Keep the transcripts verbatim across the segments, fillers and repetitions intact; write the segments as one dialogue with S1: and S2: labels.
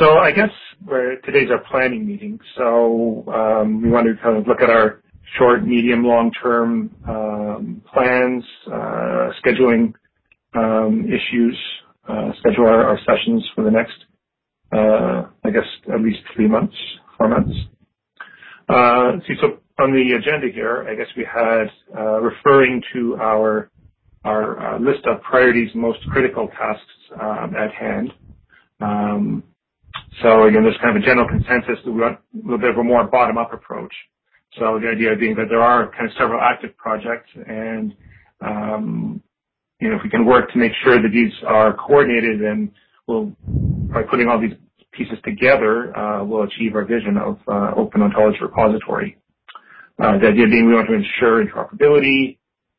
S1: so I guess we're, today's our planning meeting. So um, we want to kind of look at our short, medium, long-term um, plans, uh, scheduling um, issues, uh, schedule our, our sessions for the next, uh, I guess, at least three months, four months. Uh, see, so on the agenda here, I guess we had uh, referring to our our uh, list of priorities, most critical tasks um, at hand. Um, so again, there's kind of a general consensus that we want a little bit of a more bottom-up approach. So the idea being that there are kind of several active projects, and um, you know, if we can work to make sure that these are coordinated, and we'll, by putting all these pieces together, uh, we'll achieve our vision of uh, open ontology repository. Uh, the idea being we want to ensure interoperability,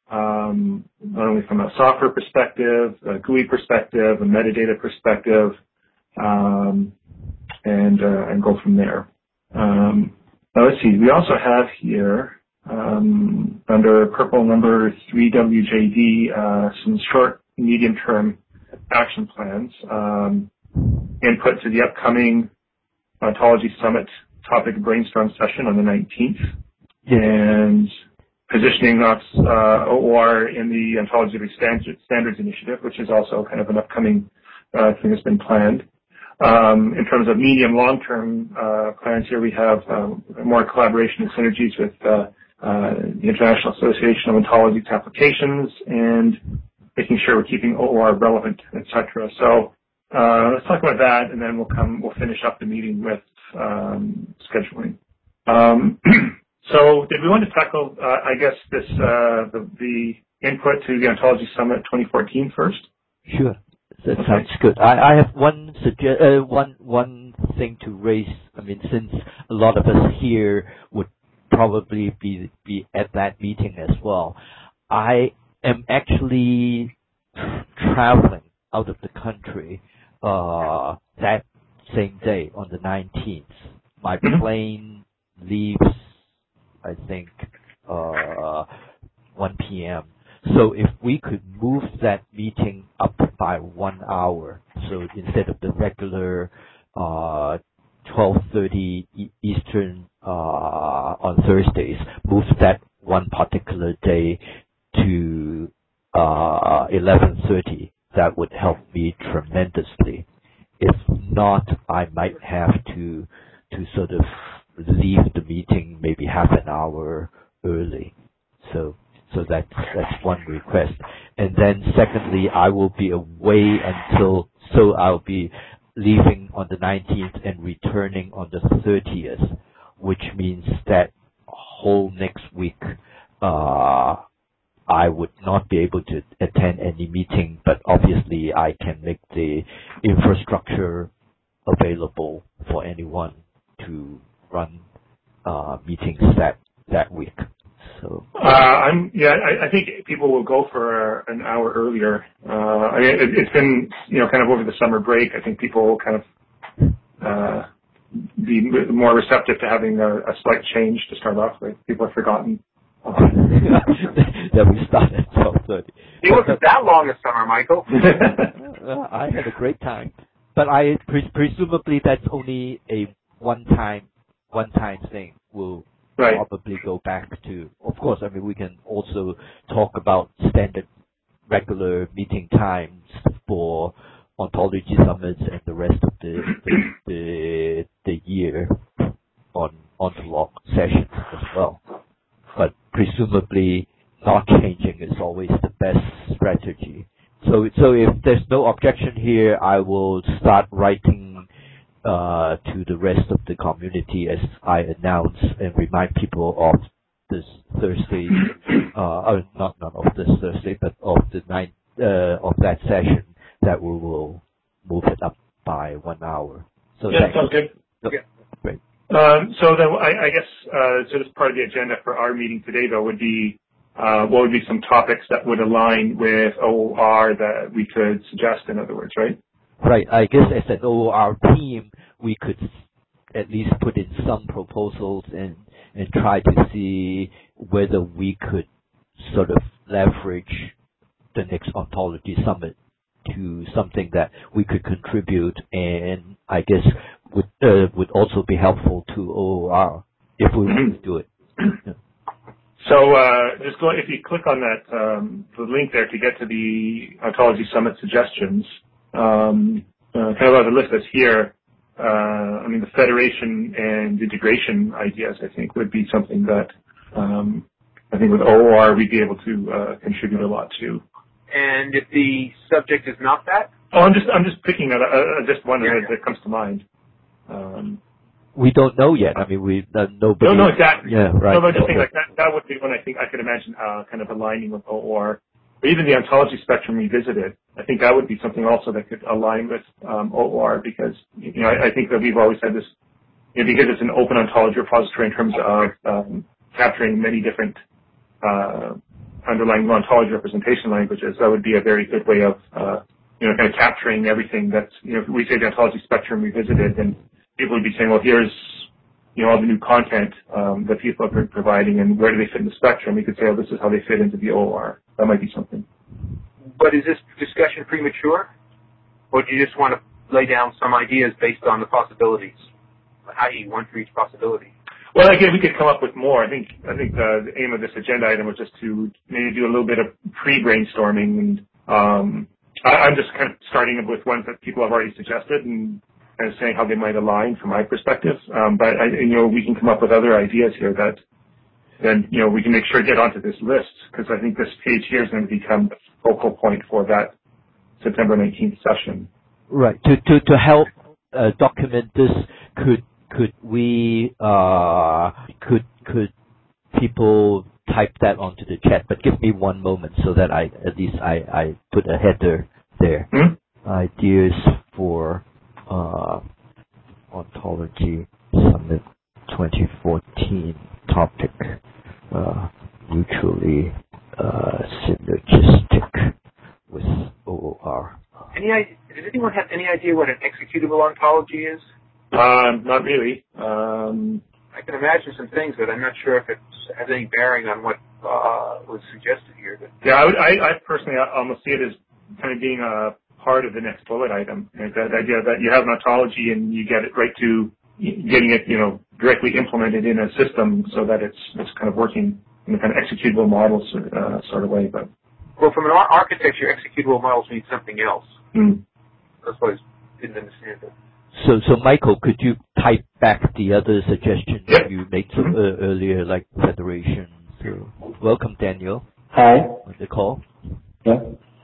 S1: um, not only from a software perspective, a G U I perspective, a metadata perspective, um, and uh, and go from there. Um, now let's see. We also have here um, under purple number three W J D uh, some short, medium-term action plans. Um, input to the upcoming Ontology Summit topic brainstorm session on the nineteenth, and positioning us uh, O O R in the Ontology Standards Initiative, which is also kind of an upcoming uh, thing that's been planned. Um, in terms of medium, long-term uh, plans here, we have uh, more collaboration and synergies with uh, uh, the International Association of Ontology Applications, and making sure we're keeping O O R relevant, et cetera. So uh, let's talk about that, and then we'll come. We'll finish up the meeting with um, scheduling. Um, So did we want to tackle, uh, I guess, this uh, the, the input to the Ontology Summit twenty fourteen first?
S2: Sure, that
S1: okay.
S2: sounds good. I, I have one suggest uh, one one thing to raise. I mean, since a lot of us here would probably be be at that meeting as well, I am actually traveling out of the country uh, that same day on the nineteenth. My
S1: mm-hmm.
S2: plane leaves, I think, uh, one P M So if we could move that meeting up by one hour, so instead of the regular uh, twelve thirty Eastern uh, on Thursdays, move that one particular day to uh, eleven thirty, that would help me tremendously. If not, I might have to to sort of leave the meeting maybe half an hour early. So so that's that's one request. And then secondly, I will be away until, so I'll be leaving on the nineteenth and returning on the thirtieth, which means that whole next week uh, I would not be able to attend any meeting, but obviously I can make the infrastructure available for anyone to run uh, meetings that that week. So
S1: uh, I'm yeah, I, I think people will go for an hour earlier. Uh, I mean, it, it's been you know kind of over the summer break. I think people will kind of uh, be more receptive to having a, a slight change to start off with. People have forgotten.
S2: That we start at twelve thirty.
S3: It wasn't that long a summer, Michael.
S2: I had a great time, but I pre- presumably that's only a one-time, one-time thing. We'll
S1: right.
S2: probably go back to. Of course, I mean we can also talk about standard, regular meeting times for ontology summits and the rest of the the the, the year on ontolog sessions as well. But presumably not changing is always the best strategy. So, so if there's no objection here, I will start writing uh, to the rest of the community as I announce and remind people of this Thursday, uh, oh, not not of this Thursday, but of the night uh, of that session, that we will move it up by one hour. So
S1: yeah, sounds good.
S2: So,
S1: yeah.
S2: Great.
S1: Um, so then I, I guess uh, so. This part of the agenda for our meeting today, though, would be uh, what would be some topics that would align with O O R that we could suggest. In other words, right?
S2: Right. I guess as an O O R team, we could at least put in some proposals and and try to see whether we could sort of leverage the next ontology summit to something that we could contribute, and I guess would uh, would also be helpful to O O R if we want to do it. Yeah.
S1: So uh, just go if you click on that um, the link there to get to the Ontology Summit suggestions. Um, uh, kind of the list that's here. Uh, I mean, the federation and integration ideas, I think, would be something that um, I think with O O R we'd be able to uh, contribute a lot to.
S3: And if the subject is not that?
S1: Oh, I'm just I'm just picking a, a, just one
S3: yeah,
S1: that,
S3: yeah.
S1: that comes to mind. Um,
S2: we don't know yet. I mean, we uh, nobody.
S1: No, no, exactly.
S2: Yeah, right.
S1: No, but I just
S2: okay.
S1: think like that that would be one I think I could imagine uh, kind of aligning with O O R, or even the Ontology Spectrum Revisited. I think that would be something also that could align with um, O O R because you know I, I think that we've always had this, you know, because it's an open ontology repository in terms of um, capturing many different uh, underlying ontology representation languages. That would be a very good way of uh, you know kind of capturing everything that's, you know, if we say the Ontology Spectrum Revisited, then people would be saying, well, here's, you know, all the new content um, that people have been providing, and where do they fit in the spectrum? We could say, oh, this is how they fit into the O O R. That might be something.
S3: But is this discussion premature, or do you just want to lay down some ideas based on the possibilities, that is, one for each possibility?
S1: Well, again, we could come up with more. I think I think the, the aim of this agenda item was just to maybe do a little bit of pre-brainstorming, and um, I, I'm just kind of starting with ones that people have already suggested and kind of saying how they might align from my perspective. Um, but I, you know, we can come up with other ideas here that then, you know, we can make sure to get onto this list, because I think this page here is going to become the focal point for that September nineteenth session.
S2: Right. To to to help uh, document this, could could we uh, could could people type that onto the chat? But give me one moment so that I at least I I put a header there.
S1: Hmm?
S2: Ideas for uh, Ontology Summit twenty fourteen topic. Uh, mutually uh, synergistic with O O R.
S3: Any idea, does anyone have any idea what an executable ontology is?
S1: Um, not really. Um,
S3: I can imagine some things, but I'm not sure if it has any bearing on what uh, was suggested here. But
S1: yeah, I, would, I, I personally almost see it as kind of being a part of the next bullet item. Like that idea that you have an ontology and you get it right to getting it, you know, directly implemented in a system so that it's it's kind of working in a kind of executable model uh, sort of way. But
S3: well, from an ar- architecture, executable models mean something else.
S1: mm.
S3: That's what I didn't understand it.
S2: So, so Michael, could you type back the other suggestions
S1: yep.
S2: you made
S1: mm-hmm.
S2: uh, earlier, like federation? So, welcome, Daniel.
S4: Hi.
S2: On the call.
S4: Yeah.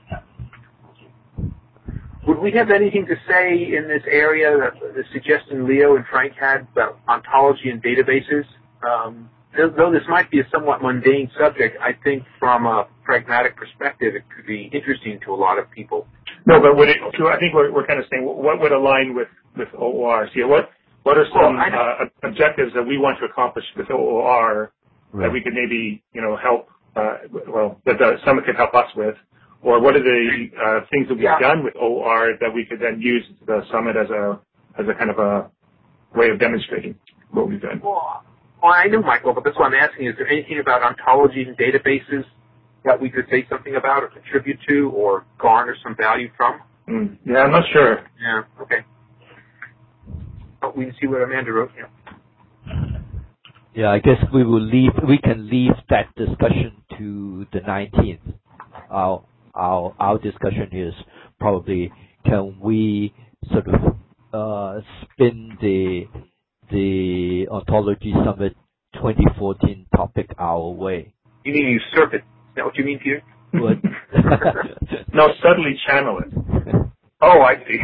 S3: Would we have anything to say in this area, that the suggestion Leo and Frank had about ontology and databases? Um, though this might be a somewhat mundane subject, I think from a pragmatic perspective, it could be interesting to a lot of people.
S1: No, but would it, so I think we're, we're kind of saying what would align with, with O O R? So what, what are some
S3: well,
S1: uh, objectives that we want to accomplish with O O R right. that we could maybe, you know, help, uh, well, that the Summit could help us with? Or what are the uh, things that we've
S3: yeah.
S1: done with O O R that we could then use the Summit as a as a kind of a way of demonstrating what we've done?
S3: Well, well, I know, Michael, but that's what I'm asking. Is there anything about ontologies and databases that we could say something about or contribute to or garner some value from?
S1: Mm. Yeah, I'm not sure.
S3: Yeah, okay. But we can see what Amanda wrote here.
S2: Yeah, I guess we will leave. We can leave that discussion to the nineteenth. Our our our discussion is probably, can we sort of uh, spin the the Ontology Summit twenty fourteen topic our way?
S3: You mean usurp it? Is that what you mean, Peter?
S2: What?
S1: No, subtly channel it.
S3: Oh, I see.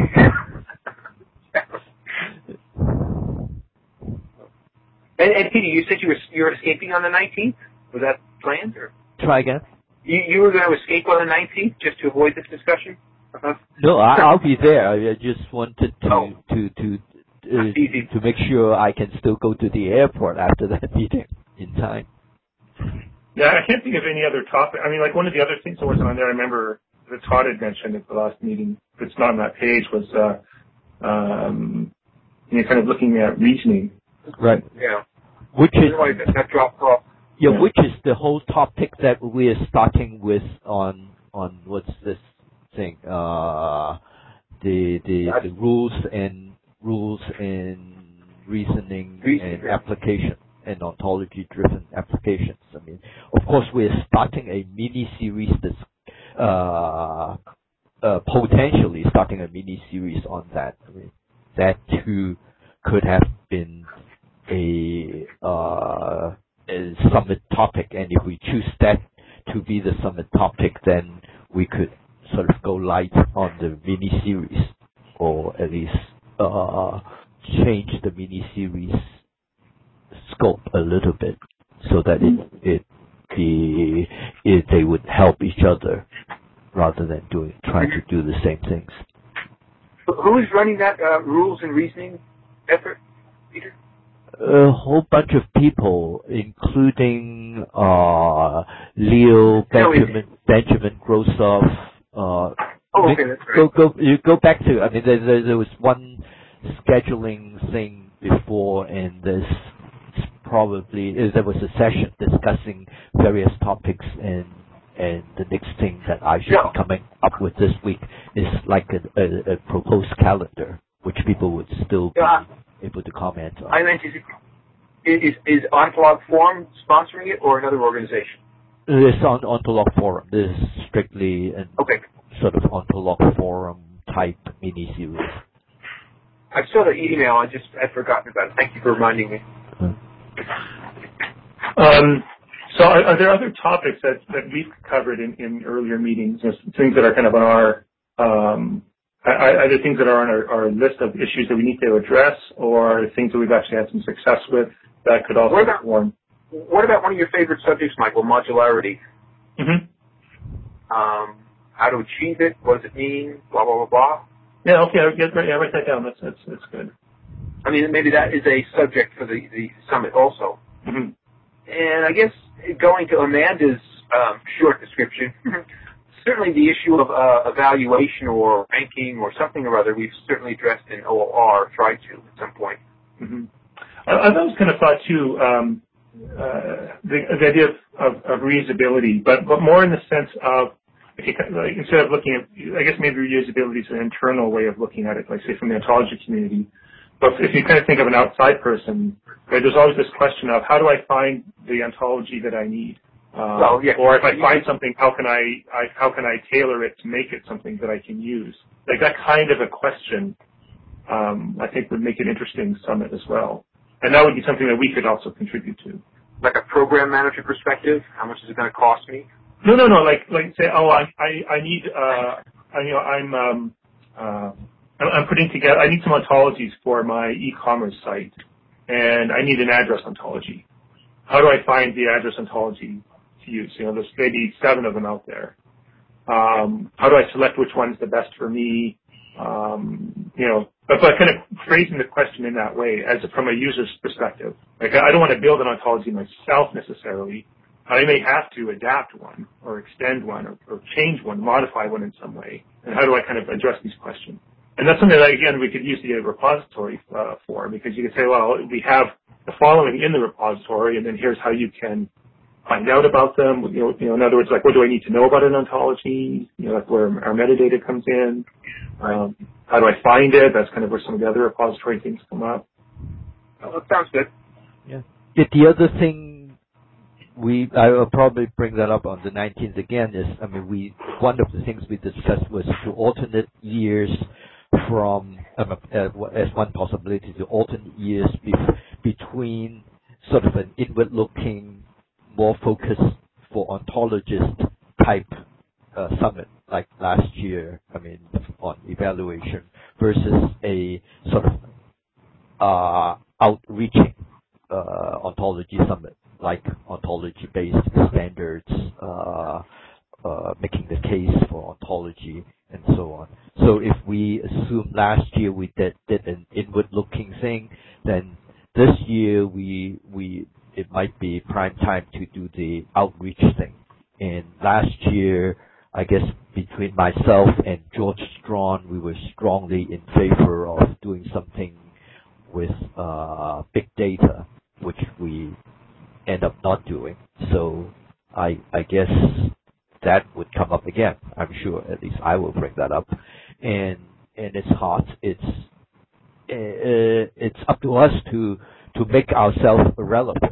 S3: and, and Peter, you said you were you were escaping on the nineteenth. Was that planned? Or?
S2: Try again.
S3: You, you were going to escape on the nineteenth just to avoid this discussion? Uh-huh.
S2: No, I, I'll be there. I, I just wanted to
S3: oh.
S2: to to uh, to make sure I can still go to the airport after that meeting in time.
S1: Yeah, I can't think of any other topic. I mean, like one of the other things that wasn't on there, I remember that Todd had mentioned at the last meeting, that's not on that page, was uh, um, you know, kind of looking at reasoning.
S2: Right.
S3: Yeah.
S2: Which is
S3: that, that dropped off.
S2: Yeah, yeah, which is the whole topic that we are starting with on on what's this thing? Uh, the the the rules and rules in reasoning
S3: Reasoning.
S2: and application and ontology-driven applications. I mean, of course, we're starting a mini-series that's uh, uh, potentially starting a mini-series on that. I mean, that too could have been a, uh, a summit topic, and if we choose that to be the summit topic, then we could sort of go light on the mini-series, or at least uh, change the mini-series scope a little bit so that it it, the, it they would help each other rather than doing trying to do the same things.
S3: Who is running that uh, rules and reasoning effort, Peter?
S2: A whole bunch of people, including uh, Leo, Benjamin, Benjamin Grosov. Uh,
S3: oh, okay, that's
S2: go,
S3: great.
S2: go, you go back to. I mean, there, there, there was one scheduling thing before, and there's probably there was a session discussing various topics, and and the next thing that I should
S3: yeah.
S2: be coming up with this week is like a, a, a proposed calendar, which people would still be
S3: yeah.
S2: able to comment on.
S3: I meant, is, it, is, is Ontolog Forum sponsoring it, or another organization?
S2: It's on Ontolog Forum. This is strictly an
S3: okay.
S2: sort of Ontolog Forum type mini-series.
S3: I saw the email. I just had forgotten about it. Thank you for reminding me.
S1: Um, so are, are there other topics that, that we've covered in, in earlier meetings, you know, things that are kind of on our, um, are, are there things that are on our, our list of issues that we need to address, or things that we've actually had some success with that could also
S3: what about,
S1: form?
S3: What about one of your favorite subjects, Michael, modularity?
S1: Mm-hmm.
S3: Um, how to achieve it, what does it mean, blah, blah, blah, blah.
S1: Yeah, okay, yeah, yeah, write that down. That's, that's, that's good.
S3: I mean, maybe that is a subject for the, the summit also.
S1: Mm-hmm.
S3: And I guess going to Amanda's um, short description, certainly the issue of uh, evaluation or ranking or something or other, we've certainly addressed in O O R, tried to at some point.
S1: Mm-hmm. I, I've always kind of thought, too, um, uh, the, the idea of, of, of reusability, but, but more in the sense of, like, instead of looking at, I guess maybe reusability is an internal way of looking at it, like, say, from the ontology community. But if you kind of think of an outside person, right, there's always this question of how do I find the ontology that I need? Um,
S3: well, yeah.
S1: Or if I find something, how can I, I how can I tailor it to make it something that I can use? Like that kind of a question, um, I think would make an interesting summit as well. And that would be something that we could also contribute to.
S3: Like a program manager perspective, how much is it going to cost me?
S1: No, no, no. Like, like say, oh, I, I, I need, uh, I, you know, I'm, um, uh, I'm putting together, I need some ontologies for my e-commerce site, and I need an address ontology. How do I find the address ontology to use? You know, there's maybe seven of them out there. Um, how do I select which one's the best for me? Um, you know, but, but kind of phrasing the question in that way, as from a user's perspective. Like, I don't want to build an ontology myself necessarily. I may have to adapt one, or extend one, or, or change one, modify one in some way. And how do I kind of address these questions? And that's something that, again, we could use the repository uh, for, because you could say, well, we have the following in the repository, and then here's how you can find out about them. You know, you know, in other words, like, what do I need to know about an ontology? You know, that's where our metadata comes in. Um, how do I find it? That's kind of where some of the other repository things come up.
S3: Oh, that sounds good.
S2: Yeah. The other thing we, I will probably bring that up on the nineteenth again, is, I mean, we, one of the things we discussed was to alternate years from, um, uh, as one possibility, to alternate years be, between sort of an inward-looking, more focused for ontologist type uh, summit, like last year, I mean, on evaluation, versus a sort of uh, outreaching uh, ontology summit, like ontology-based standards, uh, uh, making the case for ontology, and so on. So if we assume last year we did, did an inward-looking thing, then this year we we it might be prime time to do the outreach thing. And last year, I guess between myself and George Strawn, we were strongly in favor of doing something with uh, big data, which we end up not doing. So I I guess that would come up again. I'm sure at least I will bring that up. And and it's hot. It's uh, it's up to us to to make ourselves relevant.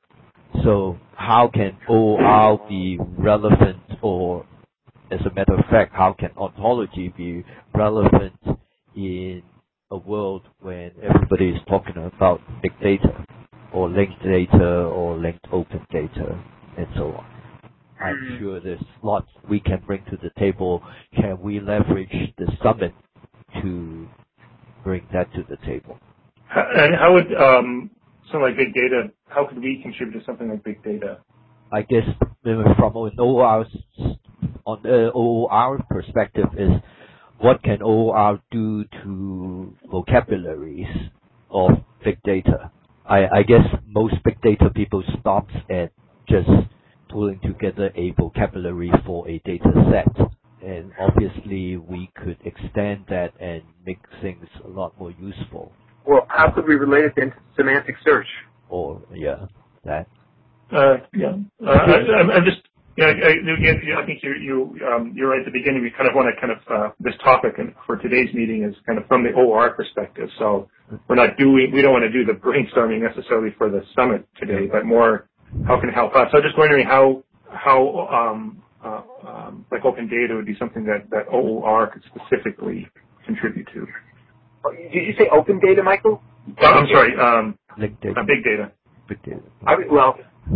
S2: So how can O O R be relevant, or as a matter of fact, how can ontology be relevant in a world when everybody is talking about big data or linked data or linked open data and so on? I'm sure there's lots we can bring to the table. Can we leverage the summit to bring that to the table?
S1: And how would um, something like big data, how could we contribute to something like big data?
S2: I guess from an O O R, on the O O R perspective is what can O O R do to vocabularies of big data? I, I guess most big data people stops at just pulling together a vocabulary for a data set. And obviously we could extend that and make things a lot more useful.
S3: Well, how could we relate it to semantic search?
S2: Or, yeah, that.
S1: Uh, yeah. Uh, I, I'm just, yeah, I, I, I think you're, you, um, you're right at the beginning. We kind of want to kind of, uh, this topic and for today's meeting is kind of from the O O R perspective. So we're not doing, we don't want to do the brainstorming necessarily for the summit today, but more how can it help us. So I'm just wondering how, how, um, uh, um, like open data would be something that, that O O R could specifically contribute to.
S3: Did you say open data, Michael?
S1: Oh, I'm sorry, um,
S2: Linked data.
S1: Uh, big data.
S2: Big data.
S3: I mean, well,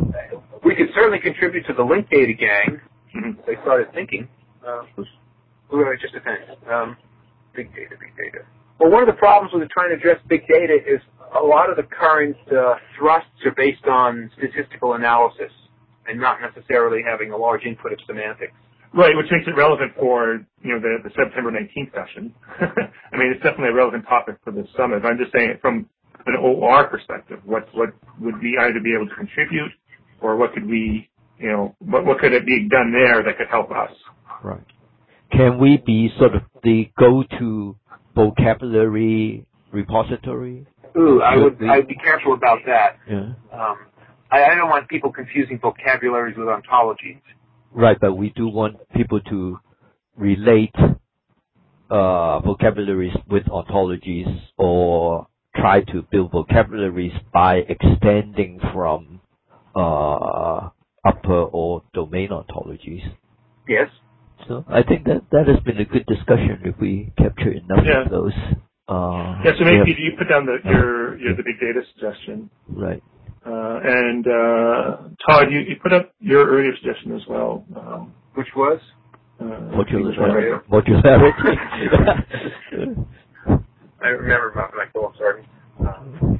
S3: we could certainly contribute to the linked data gang.
S1: Mm-hmm.
S3: They started thinking. Uh, well, it just depends. Um, big data, big data. Well, one of the problems with trying to address big data is a lot of the current uh, thrusts are based on statistical analysis and not necessarily having a large input of semantics.
S1: Right, which makes it relevant for, you know, the, the September nineteenth session. I mean, it's definitely a relevant topic for the summit. I'm just saying it from an O O R perspective. What what would we either be able to contribute, or what could we, you know, what, what could it be done there that could help us?
S2: Right. Can we be sort of the go-to vocabulary repository?
S3: Ooh, I would I would be careful about that.
S2: Yeah.
S3: Um, I, I don't want people confusing vocabularies with ontologies.
S2: Right, but we do want people to relate uh, vocabularies with ontologies, or try to build vocabularies by extending from uh, upper or domain ontologies.
S3: Yes.
S2: So I think that that has been a good discussion if we capture enough
S1: Yeah.
S2: of those. Uh,
S1: Yeah, so maybe
S2: yeah.
S1: you put down the, your, your the big data suggestion.
S2: Right.
S1: Uh, and uh, Todd, you, you put up your earlier suggestion as well. Um,
S3: Which was?
S1: uh,
S2: Modularity. Modularity.
S3: I remember about Michael, sorry. Um,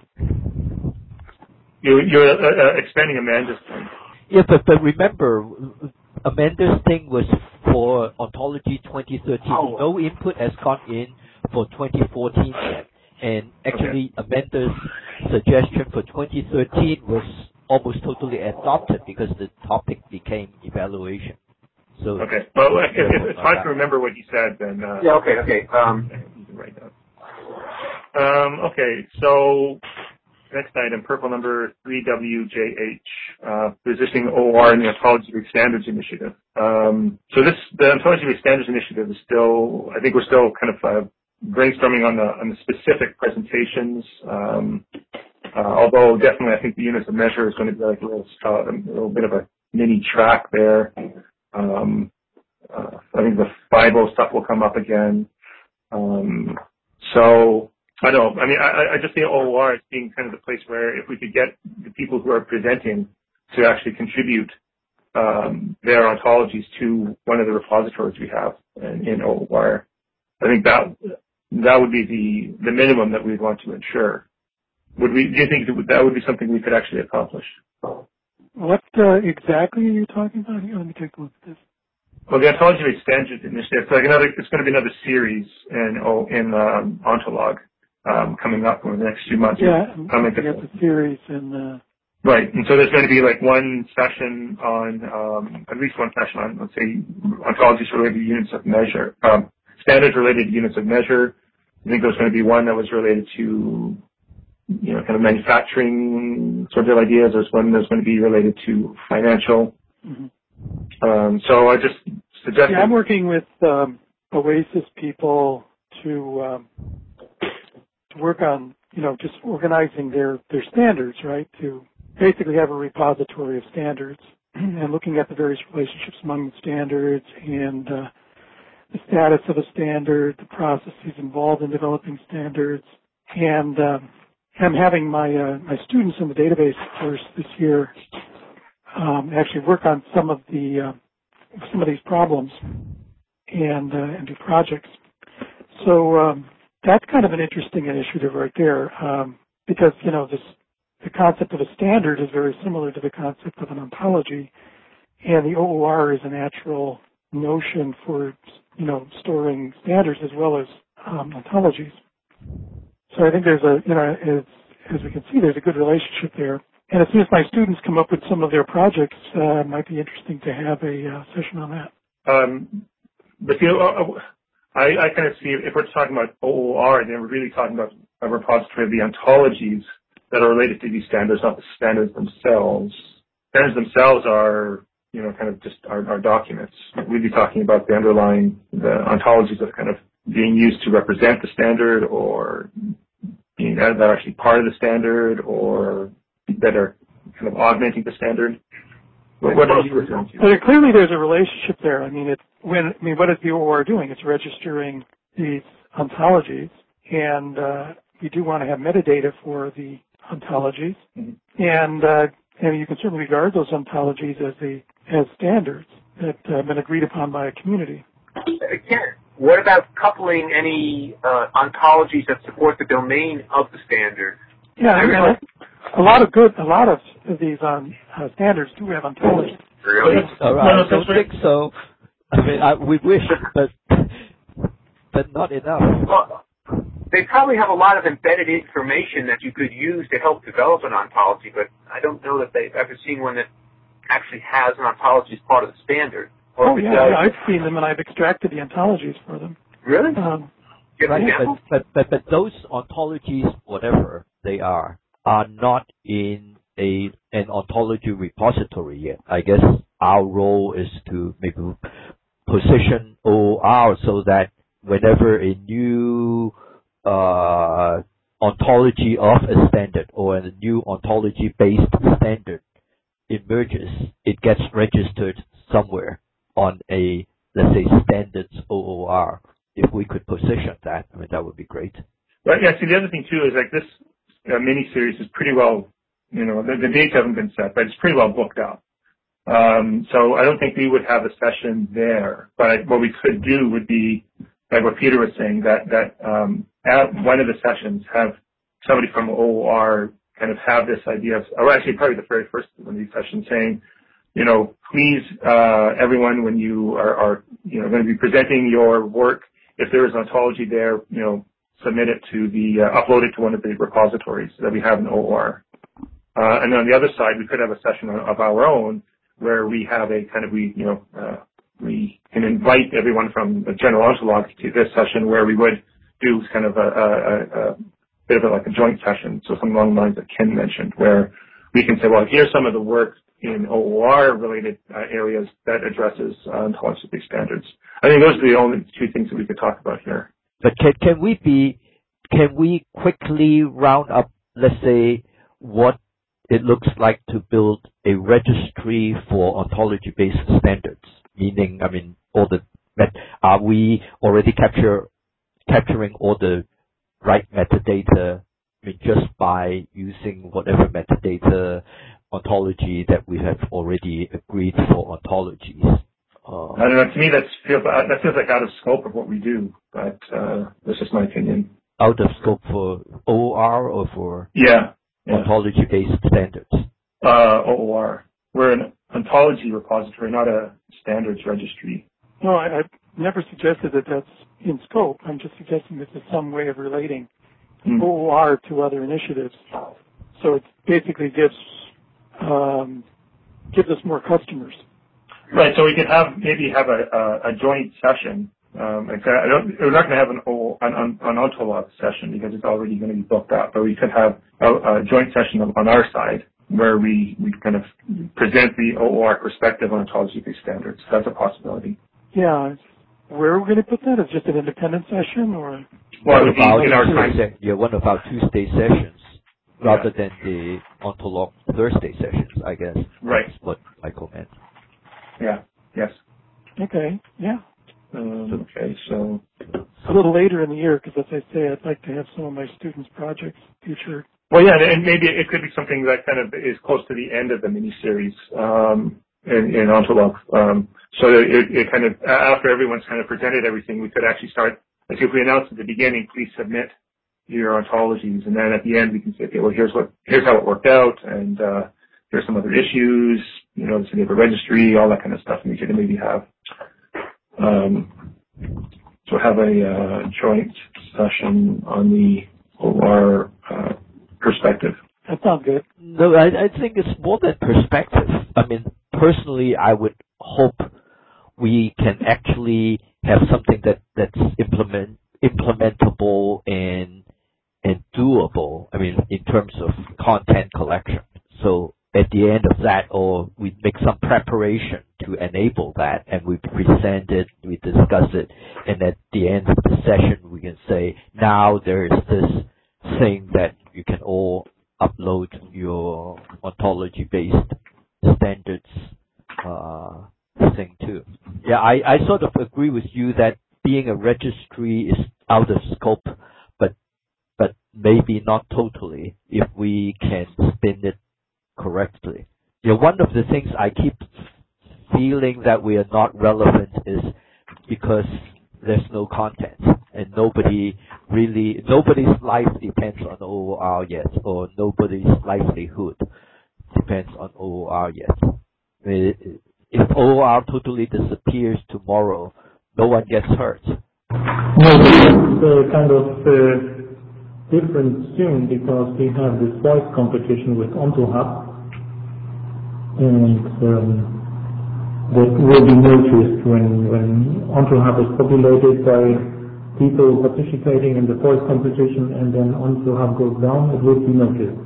S1: you, you're uh, uh, expanding Amanda's thing.
S2: Yeah, but, but remember, Amanda's thing was for Ontology twenty thirteen.
S3: Oh.
S2: No input has gone in for twenty fourteen yet. And actually, okay. Amanda's suggestion for twenty thirteen was almost totally adopted because the topic became evaluation. So
S1: okay. Well, if, if it's hard to remember what you said, then uh,
S3: yeah. Okay. Okay. Um,
S1: you can write that. Um, okay. So next item, purple number three W J H, uh, positioning O O R in the Ontology-Based Standards Initiative. Um, so this the Ontology-Based Standards Initiative is still, I think we're still kind of uh, brainstorming on the on the specific presentations. Um, uh, although definitely, I think the units of measure is going to be like a little, uh, a little bit of a mini track there. Um, uh, I think the FIBO stuff will come up again. Um, so I don't know. I mean, I, I just see O O R as being kind of the place where if we could get the people who are presenting to actually contribute um, their ontologies to one of the repositories we have in, in O O R, I think that that would be the, the minimum that we'd want to ensure. Would we? Do you think that would, that would be something we could actually accomplish?
S4: What uh, exactly are you talking about here? Let me take a look at this.
S1: Well, the Ontology-Based Standards Initiative. It's like another. It's going to be another series in oh, in um, Ontolog um, coming up over the next few months.
S4: Yeah, I'm looking at the series and. Uh,
S1: Right, and so there's going to be like one session on, um, at least one session on, let's say, ontologies related units of measure, um, standards related units of measure. I think there's going to be one that was related to, you know, kind of manufacturing sorts of ideas. There's one that's going to be related to financial. Mm-hmm. Um, so I just suggest.
S4: Yeah, I'm working with um, Oasis people to um, to work on, you know, just organizing their, their standards, right, to basically have a repository of standards and looking at the various relationships among the standards and uh, the status of a standard, the processes involved in developing standards. And uh, I'm having my uh, my students in the database course this year um, actually work on some of the uh, some of these problems and uh, and do projects. So um, that's kind of an interesting initiative right there um, because you know this the concept of a standard is very similar to the concept of an ontology, and the O O R is a natural notion for you know storing standards as well as um, ontologies. So I think there's a, you know, as, as we can see, there's a good relationship there. And as soon as my students come up with some of their projects, uh, it might be interesting to have a uh, session on that.
S1: Um, but, you know, uh, I, I kind of see, if we're talking about O O R, then we're really talking about a repository of the ontologies that are related to these standards, not the standards themselves. Standards themselves are, you know, kind of just our, our documents. We'd be talking about the underlying, the ontologies that are kind of being used to represent the standard or being that are actually part of the standard or that are kind of augmenting the standard. What, what are you referring to?
S4: Well, clearly there's a relationship there. I mean, it, when, I mean, what is the O O R doing? It's registering these ontologies, and uh, we do want to have metadata for the ontologies, mm-hmm. and uh, and you can certainly regard those ontologies as the as standards that have been agreed upon by a community.
S3: Again, what about coupling any uh, ontologies that support the domain of the standard?
S4: Yeah, I mean, a lot of good, a lot of these um, uh, standards do have ontologies.
S3: Really?
S2: All right. I don't think so. I mean, I, we wish, but but not enough.
S3: Well, they probably have a lot of embedded information that you could use to help develop an ontology, but I don't know that they've ever seen one that actually has an ontology as part of the standard. Or
S4: oh, yeah, yeah, I've seen them, and I've extracted the ontologies for them.
S3: Really?
S4: Um,
S3: right,
S2: but, but, but, but those ontologies, whatever they are, are not in a an ontology repository yet. I guess our role is to maybe position O O R so that whenever a new uh, ontology of a standard or a new ontology-based standard emerges, it gets registered somewhere on a, let's say, standards O O R. If we could position that, I mean, that would be great.
S1: Right. Yeah. See, the other thing too is like this uh, mini series is pretty well, you know, the, the dates haven't been set, but it's pretty well booked out. Um, so I don't think we would have a session there. But what we could do would be, like what Peter was saying, that that um, at one of the sessions have somebody from O O R kind of have this idea of, or actually probably the very first one of these sessions saying, you know, please, uh, everyone, when you are, are, you know, going to be presenting your work, if there is an ontology there, you know, submit it to the, uh, upload it to one of the repositories that we have in O O R. Uh, and then on the other side, we could have a session of our own where we have a kind of, we, you know, uh, we can invite everyone from the general ontology to this session where we would do kind of a, a, a bit of a, like a joint session, so something along the lines that Ken mentioned, where we can say, well, here's some of the work in O O R-related uh, areas that addresses uh, ontology-based standards. I think those are the only two things that we could talk about here.
S2: But can, can we be, can we quickly round up, let's say, what it looks like to build a registry for ontology-based standards? Meaning, I mean, all the, are we already capture, capturing all the right metadata, I mean, just by using whatever metadata ontology that we have already agreed for ontologies? Uh,
S1: I don't know. To me, that feels that feels like out of scope of what we do, but uh, that's just my opinion.
S2: Out of scope for O O R or for
S1: yeah, yeah.
S2: ontology-based standards?
S1: Uh, O O R. We're an ontology repository, not a standards registry.
S4: No, I, I've never suggested that that's in scope. I'm just suggesting this is some way of relating mm. O O R to other initiatives. So it basically gives um, gives us more customers.
S1: Right. So we could have maybe have a, a, a joint session. Um, I don't, we're not going to have an, an, an ontolog session because it's already going to be booked out. But we could have a, a joint session on our side where we, we kind of present the O O R perspective on ontology-based standards. That's a possibility.
S4: Yeah. where are we going to put that? Is it just an independent session, or?
S1: Well, it would be in our time.
S2: Se- yeah, one of our Tuesday sessions, rather yeah. than the Ontolog Thursday sessions, I guess.
S1: Right.
S2: That's what Michael meant.
S1: Yeah. Yes.
S4: Okay. Yeah.
S1: Um, okay. So
S4: a little later in the year, because as I say, I'd like to have some of my students' projects featured.
S1: Well, yeah, and maybe it could be something that kind of is close to the end of the mini-series um, in, in Ontolog. Um, so it, it kind of, after everyone's kind of presented everything, we could actually start, like if we announce at the beginning, please submit your ontologies, and then at the end we can say, okay, well, here's what, here's how it worked out, and uh, here's some other issues, you know, the Geneva registry, all that kind of stuff, and we could maybe have, um, so have a uh, joint session on the O R uh, perspective.
S4: That sounds good.
S2: No, I, I think it's more than perspective. I mean, personally, I would hope we can actually have something that, that's implement, implementable and and doable. I mean, in terms of content collection. So at the end of that, or we make some preparation to enable that, and we present it, we discuss it, and at the end of the session, we can say, now there is this thing that you can all upload your ontology-based standards uh, thing too. Yeah, I, I sort of agree with you that being a registry is out of scope, but but maybe not totally if we can spin it correctly. You know, one of the things I keep feeling that we are not relevant is because there's no content, and nobody really, nobody's life depends on O O R yet, or nobody's livelihood depends on O O R yet. If O O R totally disappears tomorrow, no one gets hurt.
S5: No, it's uh, kind of uh, different soon, because we have this voice competition with OntoHub, and um, that will be noticed when, when OntoHub is populated by people participating in the voice competition, and then OntoHub goes down, it will be noticed.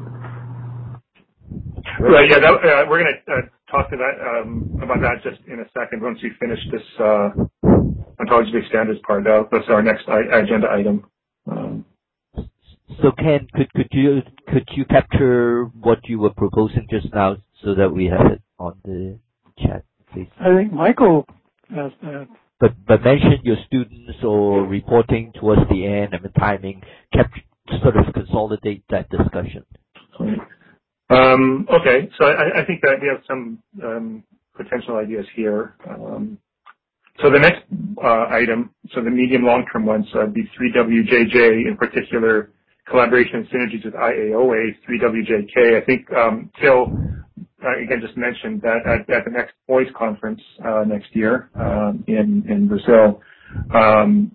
S1: Right, yeah, that, uh, we're going to uh, talk to that um, about that just in a second once we finish this uh, ontology-based standards part. Uh, that's our next I- agenda item. Um,
S2: so Ken, could could you could you capture what you were proposing just now so that we have it on the chat, please?
S4: I think Michael has that.
S2: But but mention your students or reporting towards the end and the timing, capture, sort of consolidate that discussion.
S1: Um, okay, so I, I think that we have some um, potential ideas here. Um, so the next uh, item, so the medium long-term ones, uh, the three W J J in particular, collaboration and synergies with I A O A, three W J K. I think um, Till, uh, again, just mentioned that at, at the next voice conference uh, next year um, in, in Brazil, um,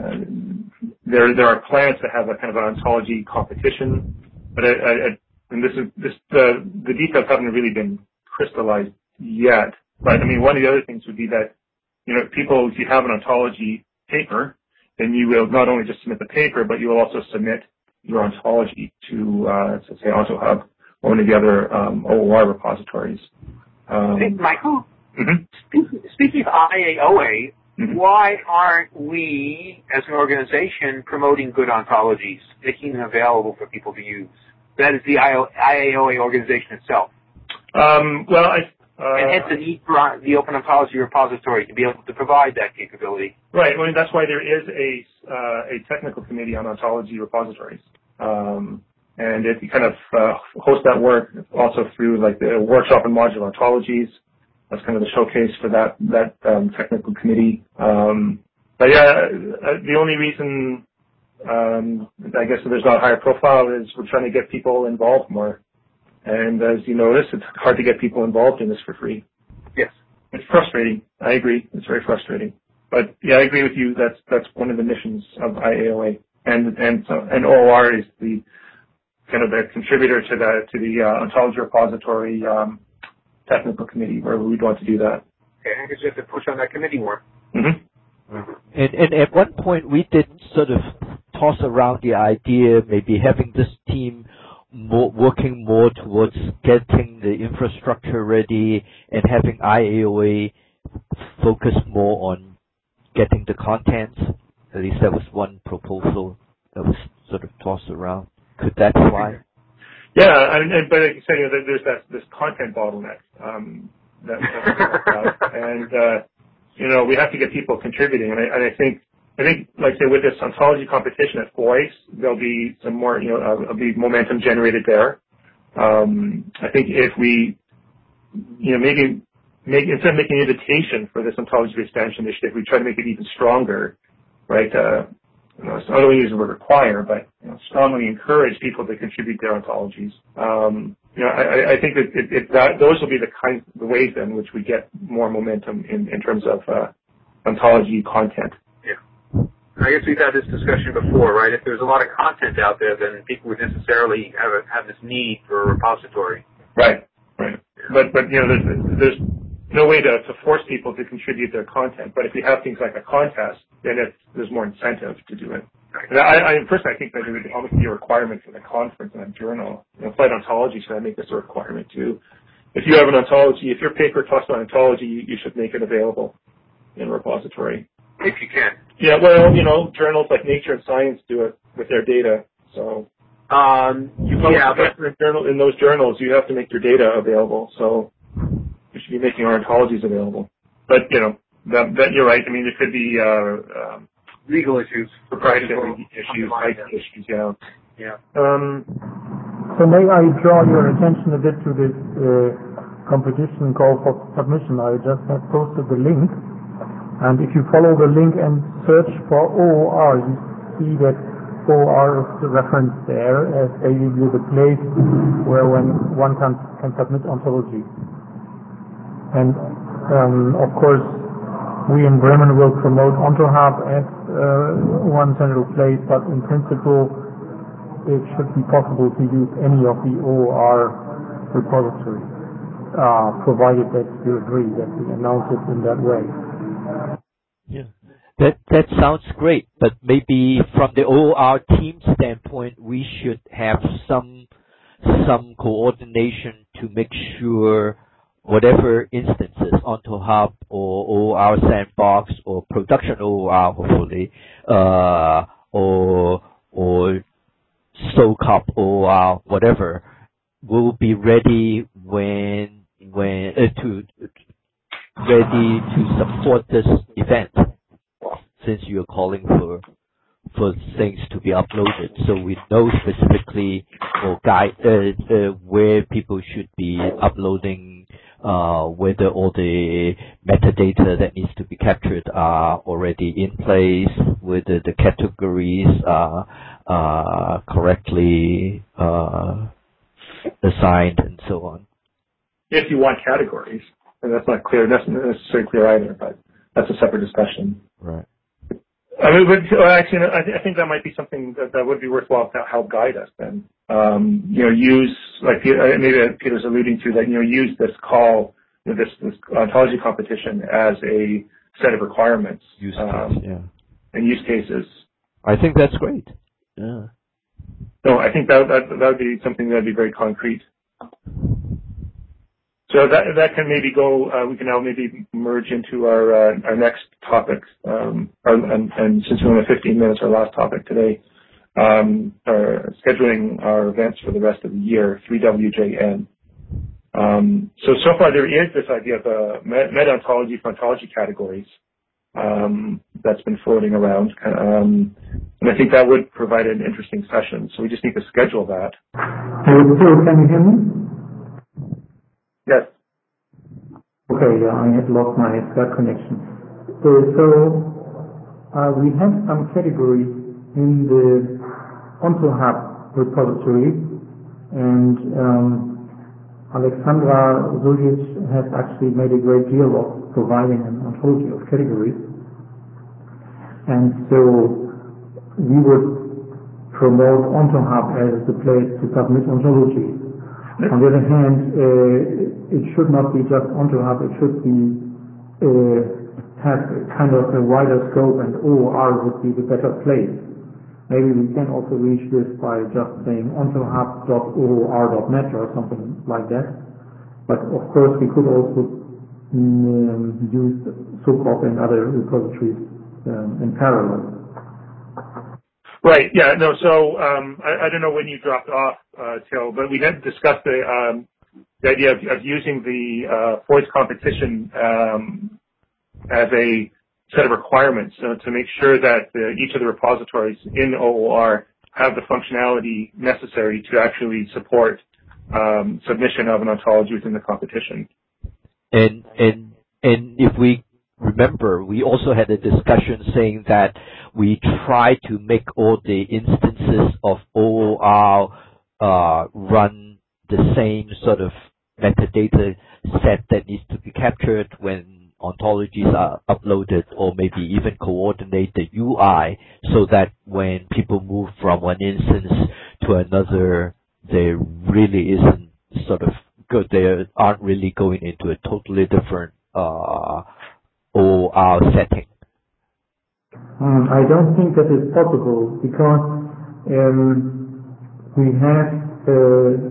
S1: uh, there there are plans to have a kind of an ontology competition, but I, I, and this is this the the details haven't really been crystallized yet. But I mean, one of the other things would be that, you know, people, if you have an ontology paper, then you will not only just submit the paper, but you will also submit your ontology to, uh, to say, OntoHub or one of the other um, O O R repositories. Um,
S3: hey, Michael,
S1: mm-hmm.
S3: speaking, speaking of I A O A,
S1: mm-hmm.
S3: why aren't we, as an organization, promoting good ontologies, making them available for people to use? That is the I A O A organization itself.
S1: Um, well, I... Uh,
S3: and hence the need for the Open Ontology Repository to be able to provide that capability.
S1: Right. Well, that's why there is a uh, a technical committee on ontology repositories, um, and it kind of uh, hosts that work also through like the workshop on modular ontologies. That's kind of the showcase for that that um, technical committee. Um, but yeah, the only reason um, I guess there's not a higher profile is we're trying to get people involved more. And as you notice, it's hard to get people involved in this for free.
S3: Yes.
S1: It's frustrating. I agree. It's very frustrating. But yeah, I agree with you. That's that's one of the missions of I A O A, and and so, and O O R is the kind of the contributor to the to the uh, ontology repository um, technical committee where we'd want to do that.
S3: Okay, I guess you have to push on that committee more.
S1: Mm-hmm.
S2: And, and at one point, we did sort of toss around the idea, maybe having this team More, working more towards getting the infrastructure ready and having I A O A focus more on getting the contents. At least that was one proposal that was sort of tossed around. Could that fly?
S1: Yeah, and, and but like you said, you know, there's that this content bottleneck um, that, that and uh, you know we have to get people contributing, and I, and I think I think like say with this ontology competition at FOIS, there'll be some more you know uh, there'll be momentum generated there. Um, I think if we you know maybe make instead of making an invitation for this ontology expansion initiative, we try to make it even stronger, right? Uh, You know, so I don't use the word require, but you know, strongly encourage people to contribute their ontologies. Um, you know, I, I think that, it, it, that those will be the kind, the ways in which we get more momentum in, in terms of uh, ontology content.
S3: Yeah, I guess we've had this discussion before, right? If there's a lot of content out there, then people would necessarily have a, have this need for a repository.
S1: Right, right. Yeah. But but you know, there's, there's no way to, to force people to contribute their content. But if we have things like a contest, then it's, there's more incentive to do it. And I, I personally, I think that it would almost be a requirement for the conference and a journal. You know, Applied Ontology should make this a requirement too. If you have an ontology, if your paper talks about ontology, you, you should make it available in a repository.
S3: If you can.
S1: Yeah, well, you know, journals like Nature and Science do it with their data. So,
S3: um,
S1: you
S3: yeah, but
S1: in, journal, in those journals, you have to make your data available. So. We should be making our ontologies available. But, you know, that, that you're right. I mean, there could be uh, um,
S3: legal issues,
S1: proprietary issues, I P issues, yeah.
S3: Yeah.
S5: Um, so may I draw your attention a bit to this uh, competition call for submission? I just have posted the link. And if you follow the link and search for O O R, you see that O O R is referenced there as basically the place where when one can, can submit ontology. And um, of course, we in Bremen will promote OntoHub as uh, one central place, but in principle, it should be possible to use any of the O O R repositories, uh, provided that you agree that we announce it in that way.
S2: Yeah, that that sounds great. But maybe from the O O R team standpoint, we should have some some coordination to make sure. Whatever instances, OntoHub or O O R Sandbox or production O O R, hopefully, uh, or or SOCOP O O R, whatever, will be ready when when uh, to ready to support this event. Since you're calling for for things to be uploaded, so we know specifically or guide uh, uh, where people should be uploading. Uh, whether all the metadata that needs to be captured are already in place, whether the categories are uh, correctly uh, assigned, and so on.
S1: If you want categories, and that's not clear, that's not necessarily clear either, but that's a separate discussion.
S2: Right.
S1: I mean, but well, actually, I, th- I think that might be something that, that would be worthwhile to help guide us then. Um, you know, use, like maybe Peter's alluding to, that, you know, use this call, you know, this, this ontology competition as a set of requirements.
S2: Use
S1: um,
S2: case, yeah.
S1: And use cases.
S2: I think that's great. Yeah.
S1: No, I think that, that, that would be something that would be very concrete. So that that can maybe go. Uh, we can now maybe merge into our uh, our next topic. Um, our, and, and since we only have fifteen minutes, our last topic today, um, are scheduling our events for the rest of the year. three W J N. Um, so so far there is this idea of uh, meta ontology for ontology categories um, that's been floating around, um, and I think that would provide an interesting session. So we just need to schedule that.
S5: Hello, can you hear me?
S1: Yes.
S5: Okay, yeah, I had lost my Skype connection. Uh, so uh, we have some categories in the OntoHub repository, and um, Alexandra Zuljic has actually made a great deal of providing an ontology of categories. And so we would promote OntoHub as the place to submit ontologies. On the other hand, uh, it should not be just OntoHub, it should be uh, have kind of a wider scope, and O O R would be the better place. Maybe we can also reach this by just saying ontohub dot O O R dot net or something like that. But of course we could also um, use SOCOP and other repositories um, in parallel.
S1: Right. Yeah. No. So um, I, I don't know when you dropped off, uh, Till, but we had discussed the um, the idea of, of using the uh, FOIS competition um, as a set of requirements uh, to make sure that uh, each of the repositories in O O R have the functionality necessary to actually support um, submission of an ontology within the competition.
S2: And and and if we remember, we also had a discussion saying that we try to make all the instances of O O R uh, run the same sort of metadata set that needs to be captured when ontologies are uploaded, or maybe even coordinate the U I so that when people move from one instance to another, there really isn't sort of good. They aren't really going into a totally different uh, O O R setting.
S5: Um, I don't think that is possible because um, we have uh,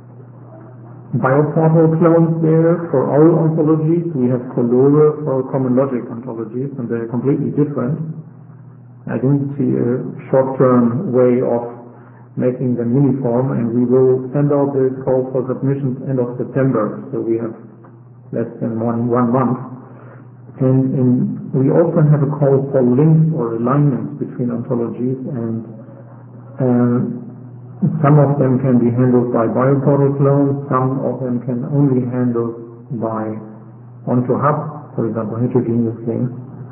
S5: bioportal clones there for all ontologies. We have Colore for common logic ontologies, and they're completely different. I don't see a short-term way of making them uniform, and we will send out the call for submissions end of September, so we have less than one, one month. And, and we also have a call for links or alignments between ontologies, and um, some of them can be handled by bioportal clones, some of them can only handled by OntoHub, for example, heterogeneous links.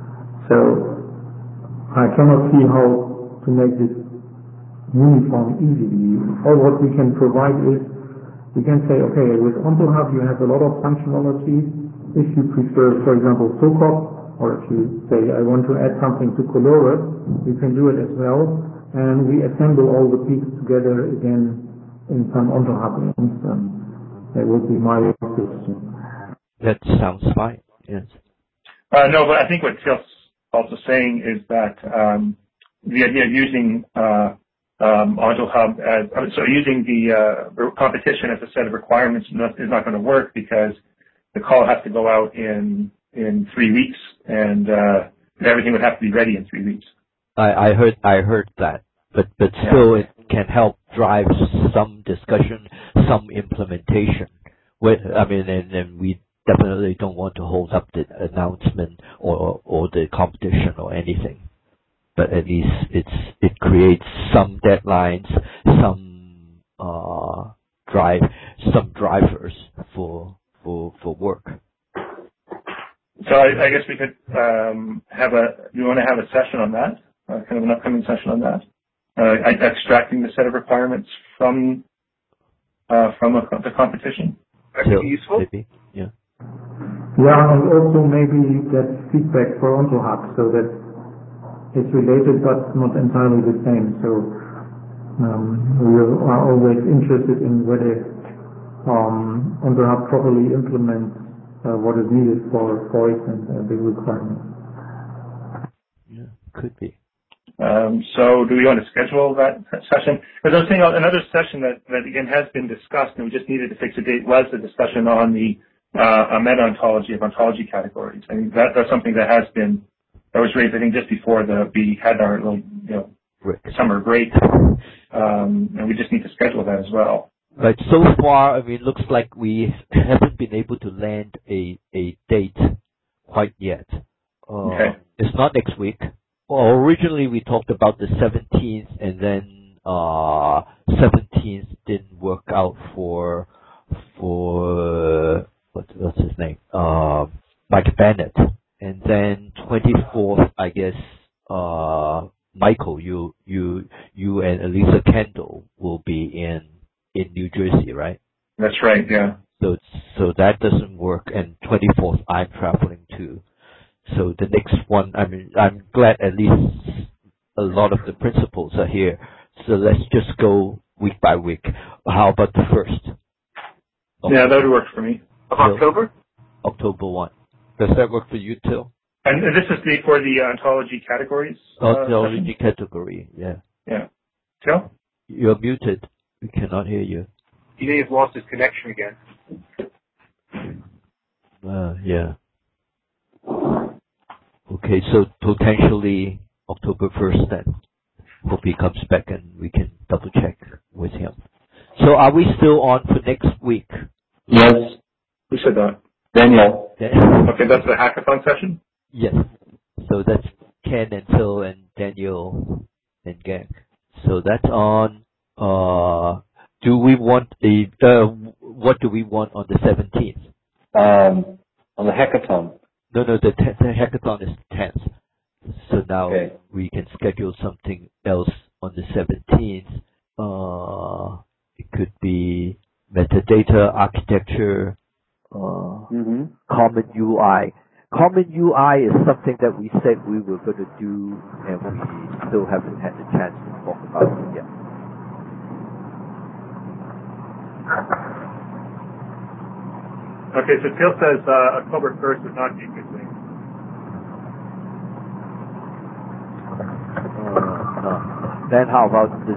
S5: So I cannot see how to make this uniform easily. All what we can provide is, we can say, okay, with OntoHub you have a lot of functionality. If you prefer, for example, SOCOP, or if you say, I want to add something to Colore, you can do it as well. And we assemble all the pieces together again in some OntoHub instance. That would be my suggestion.
S2: That sounds fine, yes.
S1: Uh, no, but I think what Phil's also saying is that um, the idea of using uh, um, OntoHub as, so using the uh, competition as a set of requirements is not going to work because the call has to go out in in three weeks, and uh, everything would have to be ready in three weeks.
S2: I, I heard I heard that, but but still yeah. It can help drive some discussion, some implementation. With, I mean, and, and we definitely don't want to hold up the announcement or or the competition or anything. But at least it's it creates some deadlines, some uh, drive, some drivers for for for work.
S1: So I, I guess we could um, have a. You want to have a session on that? Uh, kind of an upcoming session on that. Uh, extracting the set of requirements from uh, from a, the competition.
S3: That could be useful.
S2: Maybe, yeah.
S5: Yeah, and also maybe get feedback for OntoHub so that it's related but not entirely the same. So um, we are always interested in whether um, OntoHub properly implements uh, what is needed for FOIS and uh, the requirements.
S2: Yeah, could be.
S1: Um, so do we want to schedule that session? Because I was saying another session that, that again has been discussed and we just needed to fix a date was the discussion on the uh, a meta-ontology of ontology categories. I mean, that, that's something that has been, that was raised I think just before the, we had our little, you know,
S2: right.
S1: summer break. Um, and we just need to schedule that as well.
S2: But so far, I mean, it looks like we haven't been able to land a, a date quite yet. Uh,
S1: okay.
S2: It's not next week. Well, originally we talked about the seventeenth, and then uh, seventeenth didn't work out for for what, what's his name, uh, Mike Bennett, and then twenty-fourth, I guess, uh, Michael, you you you and Elisa Kendall will be in in New Jersey, right?
S1: That's right. Yeah.
S2: So so that doesn't work, and twenty-fourth I'm traveling too. So the next one, I mean, I'm glad at least a lot of the principals are here. So let's just go week by week. How about the first?
S1: October. Yeah, that would work for me.
S3: Of October?
S2: October first. Does that work for you, Till?
S1: And this is the, for the ontology categories?
S2: Ontology
S1: uh,
S2: category, yeah.
S1: Yeah. Till?
S2: You're muted. We cannot hear you.
S3: He may have lost his connection again.
S2: Uh, yeah. Okay, so potentially October first then. Hope he comes back and we can double check with him. So are we still on for next week?
S6: Yes.
S1: Who said that?
S6: Daniel.
S1: Okay, that's the hackathon session?
S2: Yes. So that's Ken and Phil and Daniel and Gang. So that's on, uh, do we want a, uh, what do we want on the seventeenth?
S6: Um, on the hackathon.
S2: No, no, the, te- the hackathon is tenth. So now
S6: Okay.
S2: we can schedule something else on the seventeenth. Uh, it could be metadata architecture, uh,
S6: Mm-hmm.
S2: common U I. Common U I is something that we said we were going to do, and we still haven't had the chance to talk about it yet.
S1: Okay, so Phil says uh, October first would not be a good thing.
S2: Uh, no. Then how about this?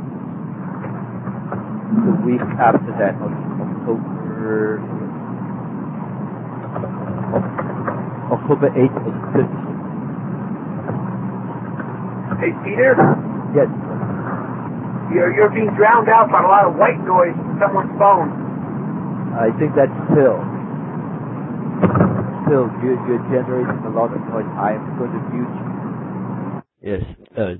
S2: The week after that, on October October eighth or the fifth.
S3: Hey, Peter,
S2: Yes.
S3: you're, you're being drowned out by a lot of white noise from someone's phone.
S2: I think that's Phil. Phil, you're, you're generating a lot of noise. I'm going to mute you. Yes.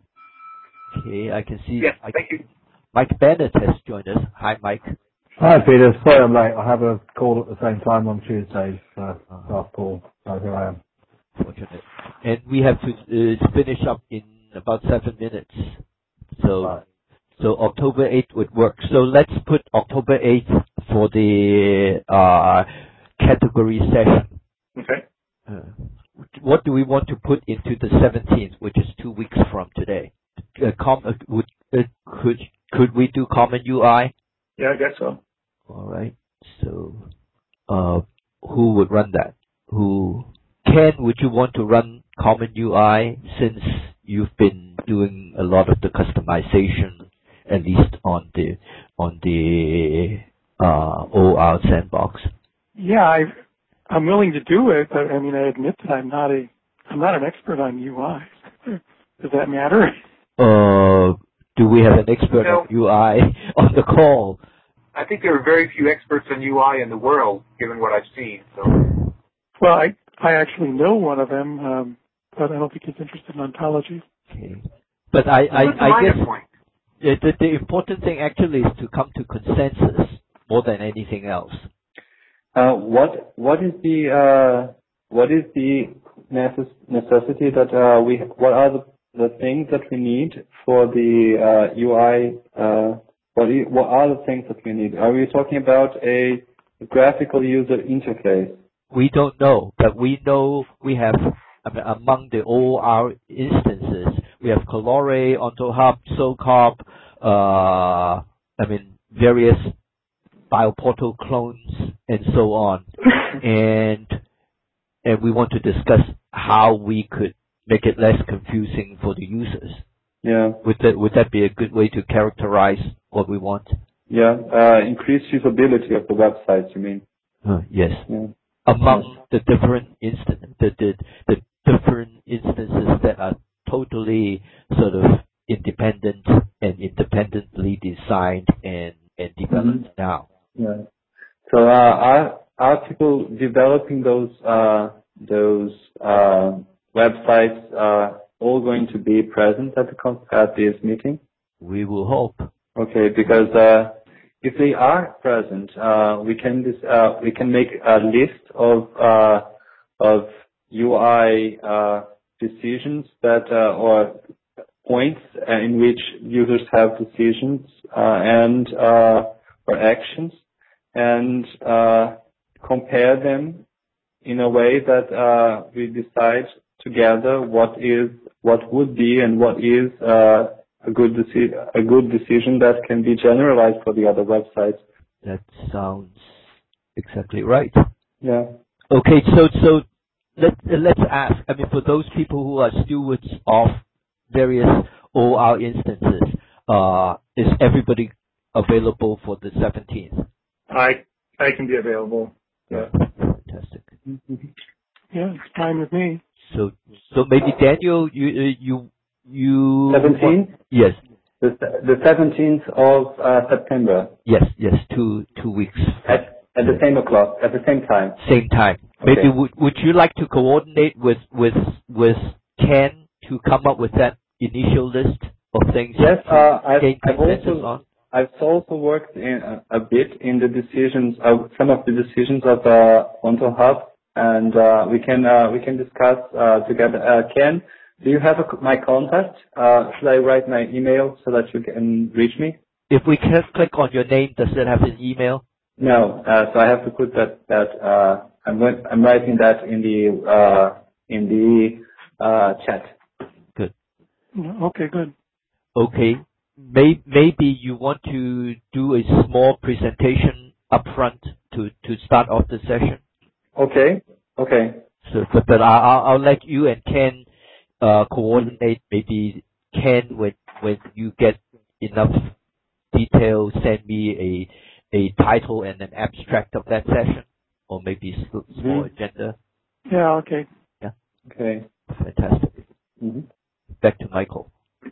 S2: Uh, okay, I can see.
S3: Yes,
S2: I,
S3: thank you.
S2: Mike Bennett has joined us. Hi, Mike.
S7: Hi, Peter. Sorry I'm late. I have a call at the same time on Tuesday, so last call. So here I am.
S2: Fortunate. And we have to uh, finish up in about seven minutes. So,
S7: Right.
S2: so October eighth would work. So let's put October eighth for the uh, category session.
S1: Okay.
S2: Uh, what do we want to put into the seventeenth, which is two weeks from today? Uh, com- uh, would, uh, could could we do Common U I?
S1: Yeah, I guess so.
S2: All right. So, uh, who would run that? Who? Ken, would you want to run Common U I since you've been doing a lot of the customization, at least on the on the uh, O R sandbox?
S4: Yeah, I, I'm willing to do it, but I mean, I admit that I'm not a, I'm not an expert on U I. Does that matter?
S2: Uh, do we have an expert
S3: No.
S2: on U I on the call?
S3: I think there are very few experts on U I in the world, given what I've seen. So,
S4: Well, I, I actually know one of them, um, but I don't think he's interested in ontology.
S2: Okay. But I, I,
S3: what's the
S2: I
S3: minor
S2: guess
S3: point?
S2: the, the, the important thing actually is to come to consensus more than anything else.
S6: Uh, what what is the uh, what is the necess- necessity that uh, we what are the, the things that we need for the uh, U I? Uh, what i- what are the things that we need? Are we talking about a graphical user interface?
S2: We don't know, but we know we have, I mean, among the O R instances, we have Colore, OntoHub, SoCop, uh, I mean, various BioPortal clones, and so on. and and we want to discuss how we could make it less confusing for the users.
S6: Yeah,
S2: Would that would that be a good way to characterize what we want?
S6: yeah. Uh, increased usability of the websites. You mean?
S2: Uh, yes.
S6: Yeah.
S2: Among the different instan the, the the different instances that are totally sort of independent and independently designed and and developed
S6: Mhm.
S2: now.
S6: Yeah. So uh, are are people developing those uh, those uh, websites uh, all going to be present at the con- at this meeting?
S2: We will hope.
S6: Okay, because uh, if they are present, uh, we can dis- uh, we can make a list of uh, of U I uh, decisions that uh, or points uh, in which users have decisions uh, and uh, or actions, and uh, compare them in a way that uh, we decide together what is what would be and what is uh, a good deci- a good decision that can be generalized for the other websites.
S2: That sounds exactly right.
S6: Yeah.
S2: Okay, so so let let's ask. I mean, for those people who are stewards of various O R instances, uh, is everybody available for the seventeenth?
S1: I I can be available. Yeah.
S2: Fantastic.
S4: Yeah, it's fine with me.
S2: So so maybe Daniel, you uh, you you.
S6: seventeenth.
S2: Yes.
S6: The the seventeenth of uh, September.
S2: Yes, yes, two two weeks.
S6: At at the same o'clock, at the same time.
S2: Same time.
S6: Okay.
S2: Maybe would would you like to coordinate with with with Ken to come up with that initial list of things?
S6: Yes, uh, I've,
S2: gain
S6: I've
S2: consensus
S6: also
S2: on?
S6: I've also worked in a, a bit in the decisions of some of the decisions of uh, Onto Hub, and uh, we can uh, we can discuss uh, together. Uh, Ken, do you have a, my contact? Uh, should I write my email so that you can reach me?
S2: If we can click on your name, does it have an email?
S6: No, uh, so I have to put that that uh, I'm I'm writing that in the uh, in the uh, chat.
S2: Good.
S4: Okay, good.
S2: Okay. May, maybe you want to do a small presentation up front to, to start off the session.
S6: Okay. Okay.
S2: So, but, but I'll, I'll let you and Ken uh, coordinate. Maybe Ken, when when you get enough detail, send me a a title and an abstract of that session, or maybe a small mm-hmm. agenda.
S4: Yeah. Okay.
S2: Yeah.
S6: Okay.
S2: Fantastic.
S6: Mm-hmm. Back
S2: to Michael.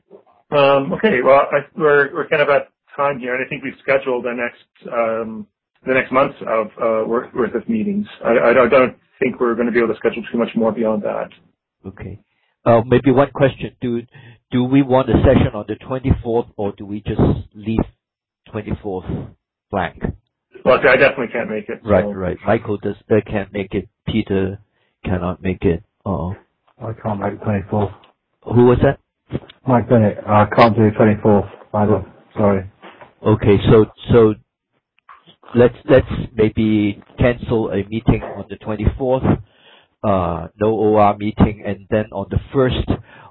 S1: Um, okay. Well, I, we're we're kind of at time here, and I think we've scheduled the next um, the next month of uh, worth, worth of meetings. I, I don't, don't think we're going to be able to schedule too much more beyond that.
S2: Okay. Uh, maybe one question: Do do we want a session on the twenty-fourth, or do we just leave twenty-fourth blank?
S1: Well, I definitely can't make it.
S2: Right,
S1: so.
S2: right. Michael does uh, can't make it. Peter cannot make it. Oh,
S7: I can't make the twenty-fourth.
S2: Who was that?
S7: Mike Bennett. I can't do twenty-fourth either. Sorry.
S2: Okay, so so let's let's maybe cancel a meeting on the twenty-fourth. Uh, no O R meeting, and then on the first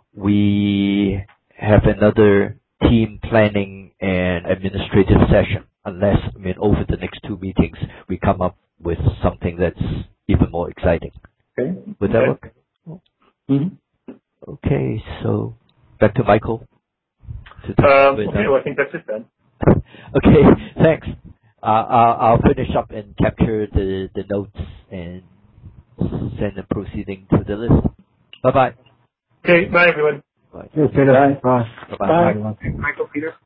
S2: we have another team planning and administrative session. Unless, I mean, over the next two meetings we come up with something that's even more exciting.
S6: Okay.
S2: Would that
S1: okay.
S2: work?
S6: Mm-hmm.
S2: Okay, so back to Michael. To
S1: um, okay, well, I think that's it then.
S2: Okay, thanks. Uh, I'll, I'll finish up and capture the, the notes and send the proceeding to the list. Bye-bye.
S1: Okay, bye, everyone.
S2: Bye.
S7: Cheers, Peter. Bye. Bye.
S2: Bye-bye.
S7: Bye.
S3: Michael, Peter.